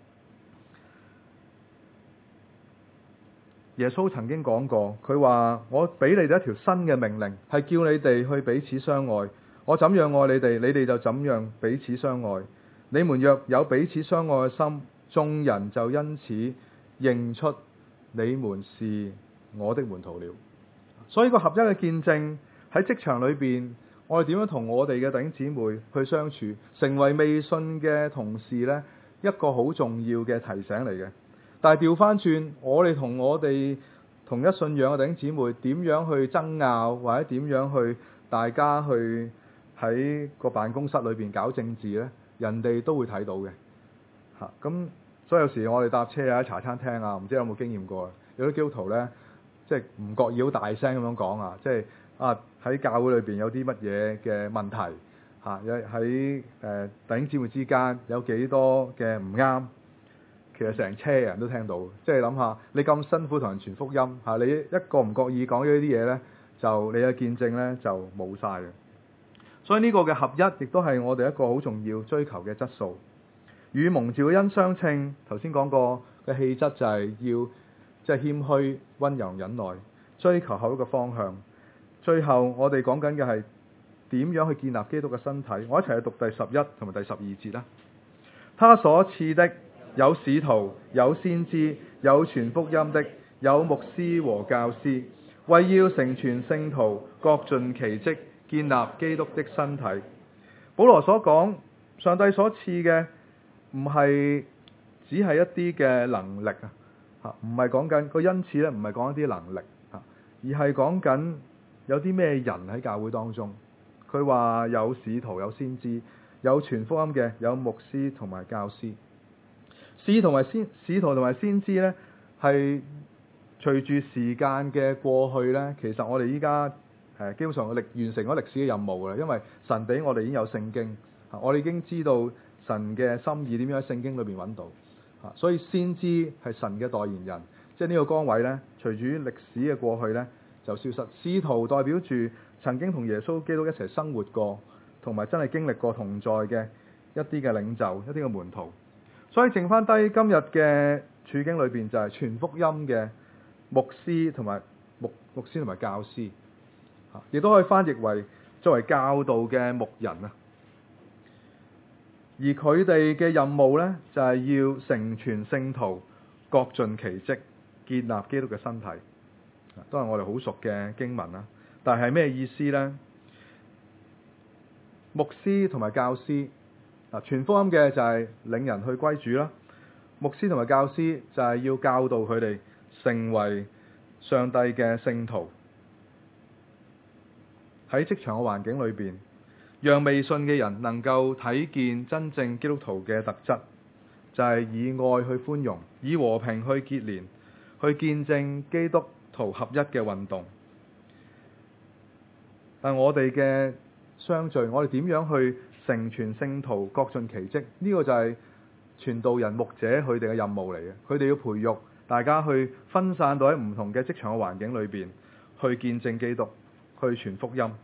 耶穌曾經講過，佢話：我俾你哋一條新嘅命令，係叫你哋去彼此相愛。我怎樣愛你哋，你哋就怎樣彼此相愛。你們若有彼此相愛嘅心，眾人就因此認出你們是我的門徒了。所以個合一嘅見證喺職場裏邊，我哋點樣同我哋嘅弟兄姊妹去相處，成為未信嘅同事呢，一個好重要嘅提醒嚟嘅。但係調翻轉，我哋同我哋同一信仰嘅弟兄姊妹點樣去爭拗，或者點樣去大家去喺個辦公室裏邊搞政治呢？人哋都會睇到嘅嚇。咁所以有時我哋搭車啊、喺茶餐廳啊，唔知有冇經驗過？有啲基督徒呢，即係唔覺意好大聲咁樣講啊，即係啊喺教會裏邊有啲乜嘢嘅問題嚇，喺誒弟兄姊妹之間有幾多嘅唔啱。其實成車人都聽到，即係諗下，你咁辛苦同人傳福音嚇，你一個唔覺意講咗呢啲嘢呢，就你嘅見證呢就冇晒嘅。所以呢個嘅合一，亦都係我哋一個好重要追求嘅質素。與蒙召嘅恩相稱，頭先講過嘅氣質就係要即係謙虛、溫柔、忍耐，追求好一個方向。最後我哋講緊嘅係點樣去建立基督嘅身體。我一齊去讀第十一同埋第十二節啦。他所賜的，有使徒，有先知，有傳福音的，有牧師和教師，為要成全聖徒，各盡其職，建立基督的身體。保羅所講，上帝所賜嘅唔係只係一啲嘅能力啊，吓，唔係講緊個恩賜咧，唔係講一啲能力啊，而係講緊有啲咩人喺教會當中。佢話有使徒，有先知，有傳福音嘅，有牧師同埋教師。使徒同埋先使徒同埋先知呢，係隨住時間嘅過去呢，其實我哋依家誒基本上力完成咗歷史嘅任務啦。因為神俾我哋已經有聖經，我哋已經知道神嘅心意點樣喺聖經裏邊揾到，所以先知係神嘅代言人，即係呢個崗位呢，隨住歷史嘅過去呢，就消失。使徒代表住曾經同耶穌基督一齊生活過，同埋真係經歷過同在嘅一啲嘅領袖，一啲嘅門徒。所以剩翻低今日嘅處境裏邊就係傳福音嘅牧師同埋牧牧師同埋教師，亦都可以翻譯為作為教導嘅牧人啊。而佢哋嘅任務呢，就係要成全聖徒，各盡其職，建立基督嘅身體。都係我哋好熟嘅經文啦。但係咩意思呢？牧師同埋教師。嗱，傳福音嘅就係領人去歸主啦，牧師同埋教師就係要教導佢哋成為上帝嘅聖徒。喺職場嘅環境裏邊，讓未信嘅人能夠睇見真正基督徒嘅特質，就係以愛去寬容，以和平去結連，去見證基督徒合一嘅運動。但我哋嘅相聚，我哋點樣去成全聖徒，各盡其職？呢、這個就係傳道人牧者佢哋嘅任務嚟嘅。佢哋要培育大家去分散到喺唔同嘅職場嘅環境裏邊，去見證基督，去傳福音。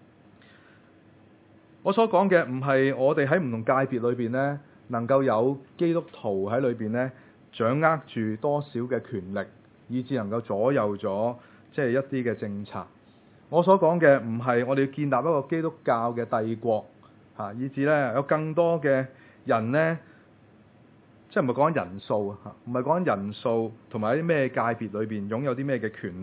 我所講嘅唔係我哋喺唔同界別裏邊呢，能夠有基督徒喺裏邊呢，掌握住多少嘅權力，以致能夠左右咗即係一啲嘅政策。我所講嘅唔係我哋要建立一個基督教嘅帝國。啊！以至咧有更多嘅人呢，即係唔係講緊人數啊？唔係講緊人數同埋喺啲咩界別裏邊擁有啲咩嘅權力，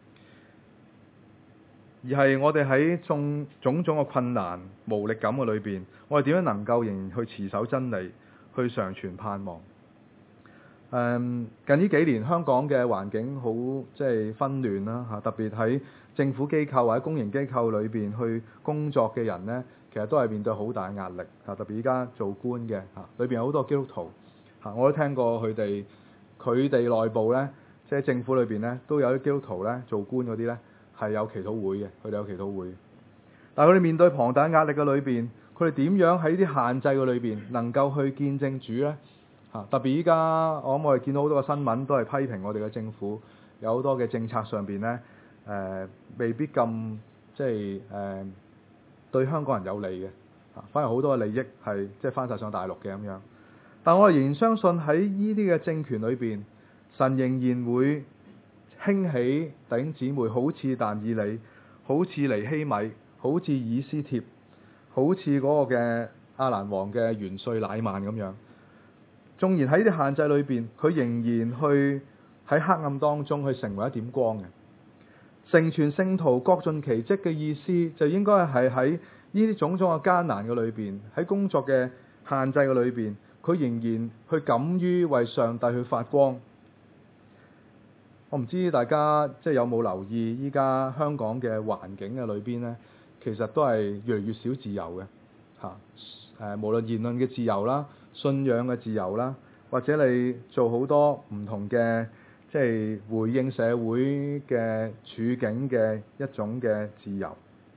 而係我哋喺眾種種嘅困難、無力感嘅裏邊，我哋點樣能夠仍然去持守真理，去常存盼望？誒，近呢幾年香港嘅環境好即係紛亂啦嚇，特別喺政府機構或者公營機構裏邊去工作嘅人呢，其實都係面對好大壓力嚇，特別依家做官嘅嚇，裏邊有好多基督徒嚇，我都聽過佢哋佢哋內部呢，即係政府裏邊呢，都有啲基督徒呢做官嗰啲呢，係有祈禱會嘅，佢哋有祈禱會。但係佢哋面對龐大壓力嘅裏邊，佢哋點樣喺啲限制嘅裏邊能夠去見證主呢？嚇，特別依家我諗我哋見到好多個新聞都係批評我哋嘅政府有好多嘅政策上邊呢，誒、呃、未必咁即係誒、呃、對香港人有利嘅，啊，反而好多嘅利益係即係翻晒上大陸嘅咁樣。但我哋仍然相信喺呢啲嘅政權裏邊，神仍然會興起弟兄姊妹，好似但以理，好似尼希米，好似以斯帖，好似嗰個嘅亞蘭王嘅元帥乃縵咁樣。縱然喺呢啲限制裏邊，佢仍然去喺黑暗當中去成為一點光嘅。成全聖徒各盡其職嘅意思，就應該係喺呢啲種種嘅艱難嘅裏邊，喺工作嘅限制嘅裏邊，佢仍然去敢於為上帝去發光。我唔知大家即係有冇留意依家香港嘅環境嘅裏邊呢，其實都係越嚟越少自由嘅嚇。誒，無論言論嘅自由啦、信仰嘅自由啦，或者你做好多唔同嘅即係回應社會嘅處境嘅一種嘅自由。誒、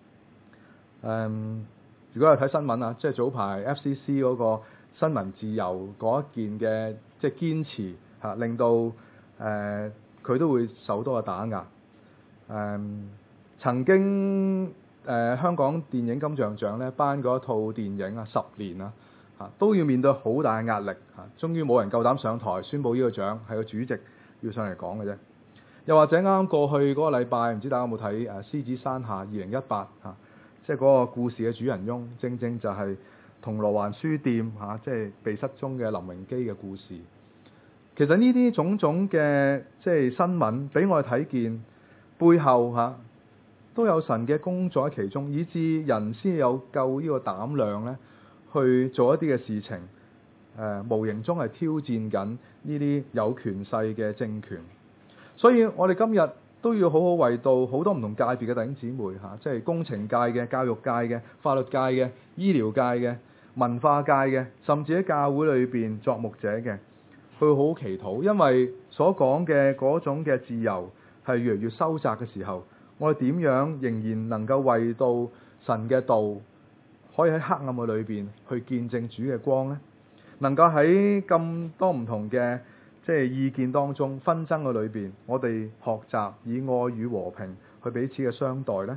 嗯，如果係睇新聞啊，即係早排 F C C 嗰個新聞自由嗰一件嘅即係堅持嚇，令到誒佢、呃、都會受多個打壓。誒、嗯，曾經誒、呃、香港電影金像獎咧頒嗰一套電影啊，十年啊嚇，都要面對好大嘅壓力嚇，終於冇人夠膽上台宣佈呢個獎，係個主席要上嚟講嘅啫。又或者啱啱過去嗰個禮拜，唔知大家有冇睇誒《獅子山下》二零一八嚇，即係嗰個故事嘅主人翁，正正就係銅鑼灣書店嚇，即係被失蹤嘅林榮基嘅故事。其實呢啲種種嘅即係新聞，俾我哋睇見背後嚇都有神嘅工作喺其中，以致人先有夠呢個膽量咧，去做一啲嘅事情。誒、呃，無形中係挑戰緊呢啲有權勢嘅政權。所以我哋今日都要好好為到好多唔同界別嘅弟兄姊妹嚇，即係工程界嘅、教育界嘅、法律界嘅、醫療界嘅、文化界嘅，甚至喺教會裏邊作牧者嘅，去好好祈禱。因為所講嘅嗰種嘅自由係越嚟越收窄嘅時候，我哋點樣仍然能夠為到神嘅道可以喺黑暗嘅裏邊去見證主嘅光呢？能夠喺咁多唔同嘅即係意見當中紛爭嘅裏邊，我哋學習以愛與和平去彼此嘅相待呢？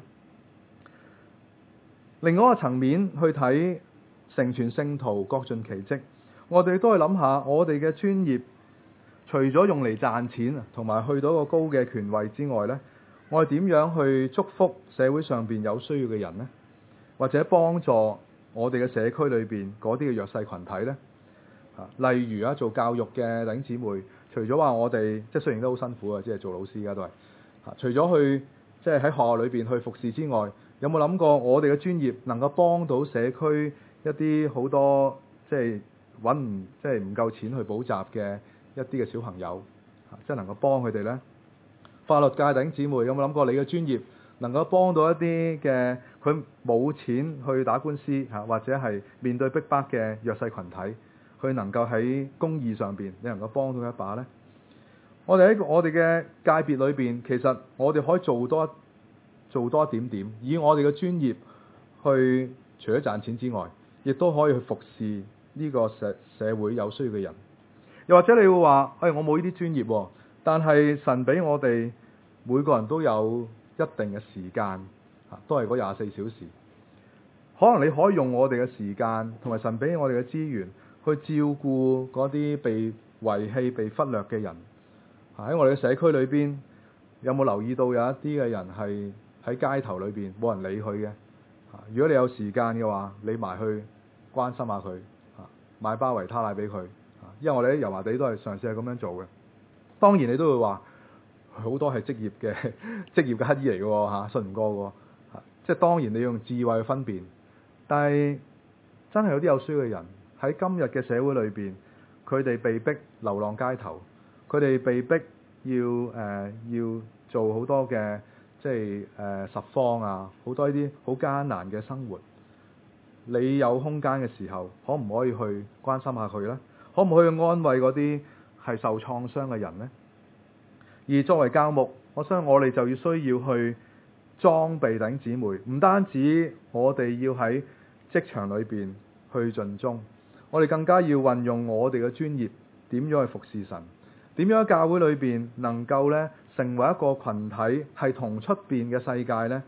另外一個層面去睇成全聖徒各盡其職，我哋都去諗下我哋嘅專業，除咗用嚟賺錢同埋去到一個高嘅權位之外呢，我哋點樣去祝福社會上邊有需要嘅人呢？或者幫助我哋嘅社區裏邊嗰啲嘅弱勢群體呢？例如啊，做教育嘅弟兄姊妹，除咗話我哋即係雖然都好辛苦啊，即係做老師而家都係，除咗去即係喺學校裏邊去服侍之外，有冇諗過我哋嘅專業能夠幫到社區一啲好多即係揾唔即係唔夠錢去補習嘅一啲嘅小朋友，即係能夠幫佢哋呢？法律界弟兄姊妹，有冇諗過你嘅專業能夠幫到一啲嘅佢冇錢去打官司嚇，或者係面對逼迫嘅弱勢群體？佢能夠喺公義上邊，你能夠幫到一把呢？我哋喺我哋嘅界別裏邊，其實我哋可以做多做多一點點，以我哋嘅專業去，除咗賺錢之外，亦都可以去服侍呢個社社會有需要嘅人。又或者你會話，誒、哎，我冇呢啲專業，但係神俾我哋每個人都有一定嘅時間，都係嗰廿四小時。可能你可以用我哋嘅時間，同埋神俾我哋嘅資源，去照顧嗰啲被遺棄、被忽略嘅人。喺我哋嘅社區裏邊，有冇留意到有一啲嘅人係喺街頭裏邊冇人理佢嘅？如果你有時間嘅話，你埋去關心下佢，買包維他奶俾佢。因為我哋喺油麻地都係嘗試係咁樣做嘅。當然你都會話，好多係職業嘅職業嘅乞兒嚟嘅喎嚇，信唔過嘅喎。即係當然你用智慧去分辨，但係真係有啲有需要嘅人。喺今日嘅社會裏邊，佢哋被逼流浪街頭，佢哋被逼要誒、呃、要做好多嘅即係誒拾荒啊，好多呢啲好艱難嘅生活。你有空間嘅時候，可唔可以去關心下佢呢？可唔可以去安慰嗰啲係受創傷嘅人呢？而作為教牧，我相信我哋就要需要去裝備弟兄姊妹，唔單止我哋要喺職場裏邊去盡忠。我哋更加要運用我哋嘅專業，點樣去服侍神？點樣喺教會裏邊能夠咧成為一個群體，係同出邊嘅世界咧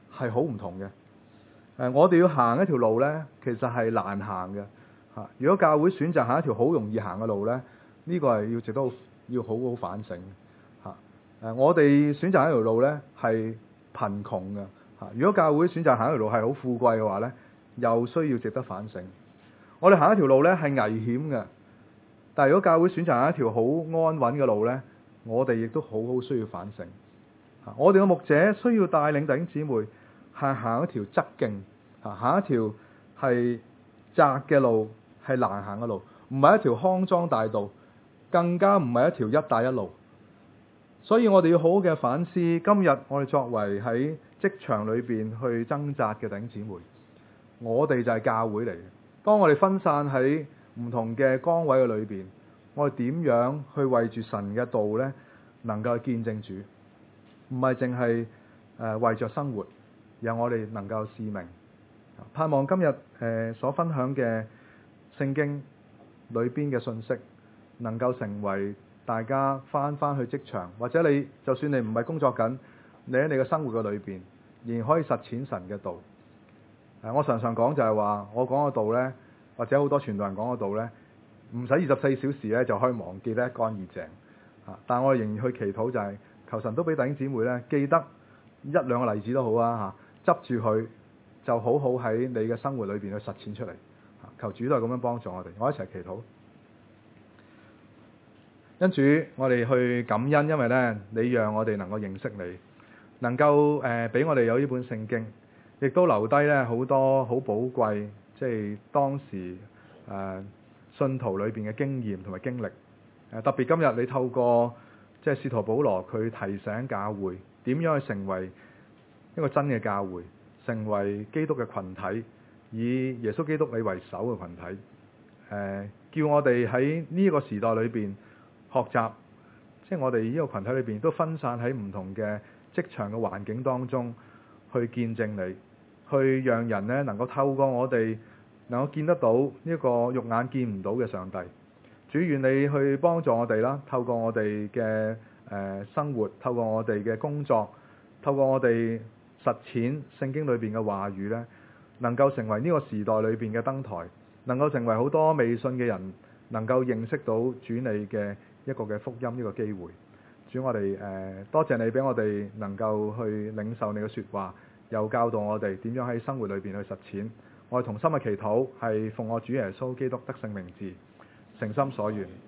係好唔同嘅。誒，我哋要行一條路呢，其實係難行嘅嚇。如果教會選擇行一條好容易行嘅路呢，呢個係要值得要好好反省嚇。誒，我哋選擇一條路呢係貧窮嘅嚇。如果教會選擇行一條路係好富貴嘅話呢，又需要值得反省。我哋行一條路呢係危險嘅，但係如果教會選擇行一條好安穩嘅路呢，我哋亦都好好需要反省。我哋嘅牧者需要帶領弟兄姊妹係行一條側徑，行一條係窄嘅路，係難行嘅路，唔係一條康莊大道，更加唔係一條一帶一路。所以我哋要好好嘅反思，今日我哋作為喺職場裏邊去掙扎嘅弟兄姊妹，我哋就係教會嚟嘅。當我哋分散喺唔同嘅崗位嘅裏邊，我哋點樣去為住神嘅道呢？能夠見證主，唔係淨係誒為着生活，讓我哋能夠使命。盼望今日誒、呃、所分享嘅聖經裏邊嘅信息，能夠成為大家翻翻去職場，或者你就算你唔係工作緊，你喺你嘅生活嘅裏邊，仍然可以實踐神嘅道。誒，我常常講就係話，我講嘅道呢，或者好多傳道人講嘅道呢，唔使二十四小時咧就可以忘記得一乾二淨。嚇，但我仍然去祈禱就係、是、求神都俾弟兄姊妹呢，記得一兩個例子都好啊嚇，執住佢就好好喺你嘅生活裏邊去實踐出嚟。嚇，求主都係咁樣幫助我哋，我一齊祈禱。因主，我哋去感恩，因為呢，你讓我哋能夠認識你，能夠誒俾我哋有呢本聖經。亦都留低咧好多好寶貴，即係當時誒、呃、信徒裏邊嘅經驗同埋經歷。誒、呃、特別今日你透過即係使徒保羅佢提醒教會點樣去成為一個真嘅教會，成為基督嘅群體，以耶穌基督你為首嘅群體。誒、呃、叫我哋喺呢個時代裏邊學習，即係我哋呢個群體裏邊都分散喺唔同嘅職場嘅環境當中去見證你。去讓人咧能夠透過我哋能夠見得到呢個肉眼見唔到嘅上帝。主，願你去幫助我哋啦，透過我哋嘅誒生活，透過我哋嘅工作，透過我哋實踐聖經裏邊嘅話語咧，能夠成為呢個時代裏邊嘅燈台，能夠成為好多未信嘅人能夠認識到主你嘅一個嘅福音呢個機會。主，我哋誒、呃、多謝你俾我哋能夠去領受你嘅說話。又教導我哋點樣喺生活裏邊去實踐。我哋同心嘅祈禱係奉我主耶穌基督得勝名字，誠心所願。